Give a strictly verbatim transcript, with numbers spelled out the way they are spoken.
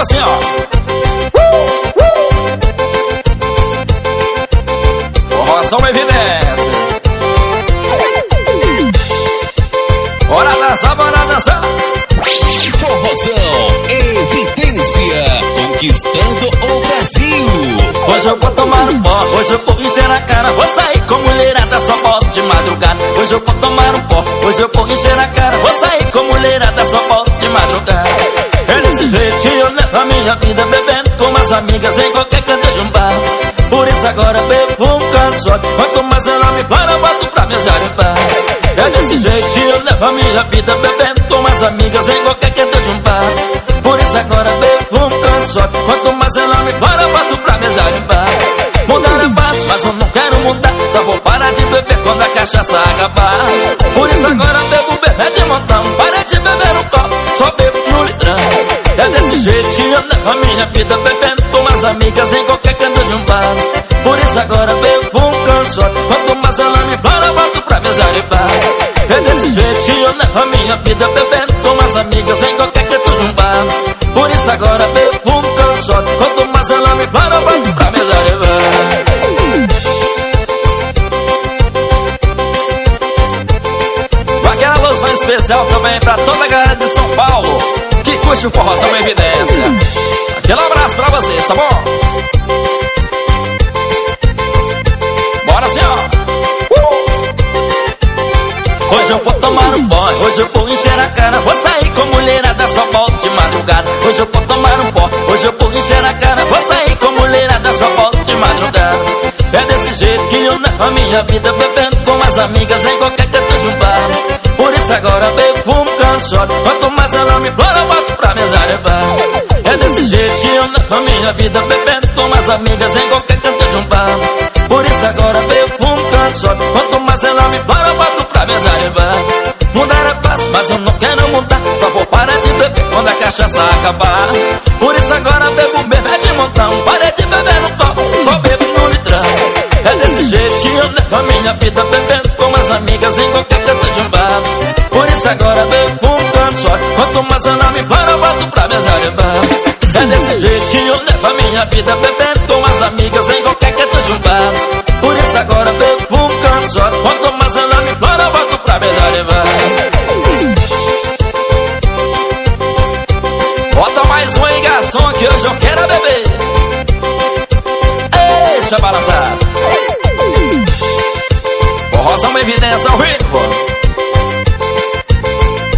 assim, ó. Forrozão evidência. Bora dançar, bora dançar. Forrozão evidência, conquistando o Brasil. Hoje eu vou tomar um pó, hoje eu vou encher a cara. Vou sair com mulherada, só volto de madrugada. Hoje eu vou tomar um pó, hoje eu vou encher a cara. Vou sair com mulherada, só volto de madrugada. É desse jeito que eu levo a minha vida, bebendo com as amigas em qualquer canto de um bar. Por isso agora bebo um cansado. Quanto mais ela me para, eu boto pra me zarembar. É desse jeito que eu levo a minha vida, bebendo com as amigas em qualquer canto de um bar. Por isso agora bebo um cansado. Quanto mais ela me para, eu boto pra me zarembar. Mudar é fácil, mas eu não quero mudar. Só vou parar de beber quando a cachaça acabar. Por isso agora bebo bebê de montão. Parei de beber um copo, só bebo no litrão. É desse jeito que eu levo a minha vida, bebendo com as amigas em qualquer canto de um bar. Por isso agora bebo um cansado. Quanto mais ela me para, eu boto pra me zarembar. É desse jeito que eu levo a minha vida, bebendo com as amigas em qualquer canto de um bar. Por isso agora bebo um cansado. Quanto mais ela me para, eu boto pra me zarembar. Com aquela alusão especial também pra toda a galera de São Paulo que curte o Forrozão evidência. Aquele abraço pra vocês, tá bom? Bora assim, ó. uh! Hoje eu vou tomar um pó, hoje eu vou encher a cara. Vou sair com mulherada, só volto de madrugada. Hoje eu vou tomar um pó, hoje eu vou encher a cara. Vou sair com mulherada, só volto de madrugada. É desse jeito que eu levo a minha vida, bebendo com as amigas em qualquer canto de um bar. Por isso agora bebo um cansado. Quanto mais ela me plora, eu boto pra me zarembar. É desse jeito que eu levo a minha vida, bebendo com as amigas em qualquer canto de um bar. Por isso agora bebo um cansado. Quanto mais ela me plora, eu boto pra me zarembar. Mudar é fácil, mas eu não quero mudar. Só vou parar de beber quando a cachaça acabar. Por isso agora bebo um bebê de montão. Parei de beber no copo, só bebo no litrão. É desse jeito que eu levo a minha vida, bebendo com as amigas em qualquer canto de um bar. Por isso agora bebo um cansado. Quanto mais ela me para, eu boto pra me zarembar. É desse jeito que eu levo a minha vida, bebendo com as amigas em qualquer canto de um bar. Por isso agora bebo um cansado. Quanto mais ela me para, eu boto pra me zarembar. Bota mais um aí, garçom, que hoje eu quero beber. Deixa balançar. Forrozão evidência ao vivo.